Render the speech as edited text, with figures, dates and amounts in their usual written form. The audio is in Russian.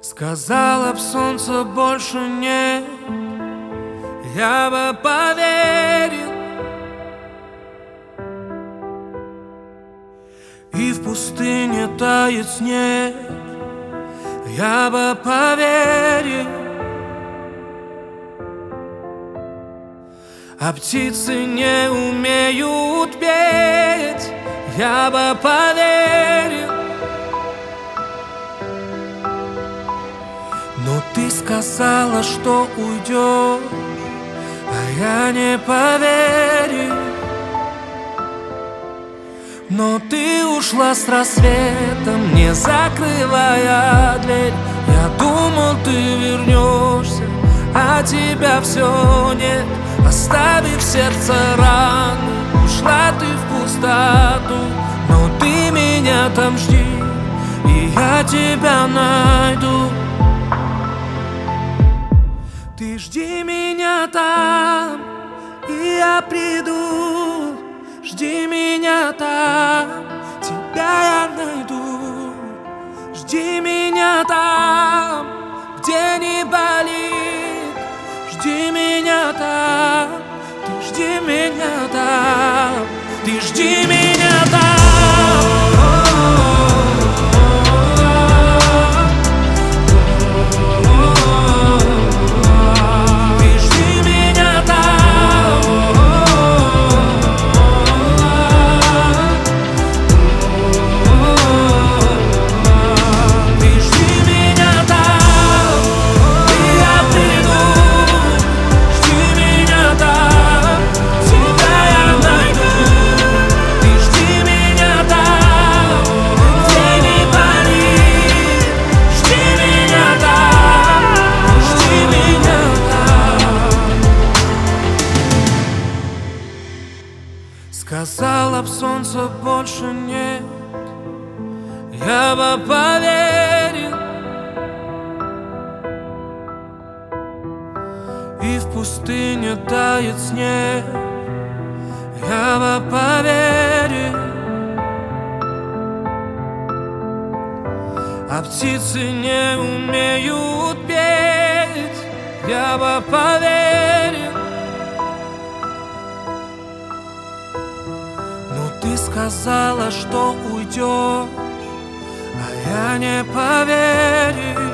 Сказала б солнца больше нет, я бы поверил. И в пустыне тает снег, я бы поверил. А птицы не умеют петь, я бы поверил. Но ты сказала, что уйдешь, а я не поверил. Но ты ушла с рассветом, не закрывая дверь. Я думал, ты вернешься, а тебя все нет. Оставив сердце раны, ушла ты в пустоту. Но ты меня там жди, и я тебя найду. Ты жди меня там, и я приду. Жди меня там, тебя я найду. Жди меня там, где не болит. Жди меня там, ты жди меня там, ты жди меня там. Сказала б солнца больше нет, я бы поверил. И в пустыне тает снег, я бы поверил. А птицы не умеют петь, я бы поверил. Ты сказала, что уйдешь, а я не поверил.